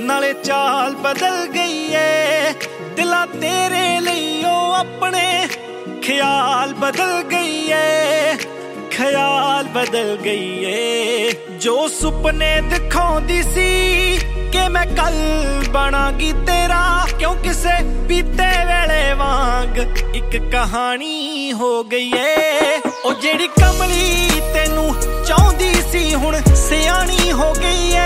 नाले चाल बदल गई है, दिला तेरे लियो अपने ख्याल बदल गई है, ख्याल बदल गई है। जो सुपने दिखाउंदी सी कि मैं कल बनागी तेरा, क्यों किसे बीते वेले वांग एक कहानी हो गई है। ओ जेड़ी कमली तेनू चाहुंदी सी हुण सियाणी हो गई है।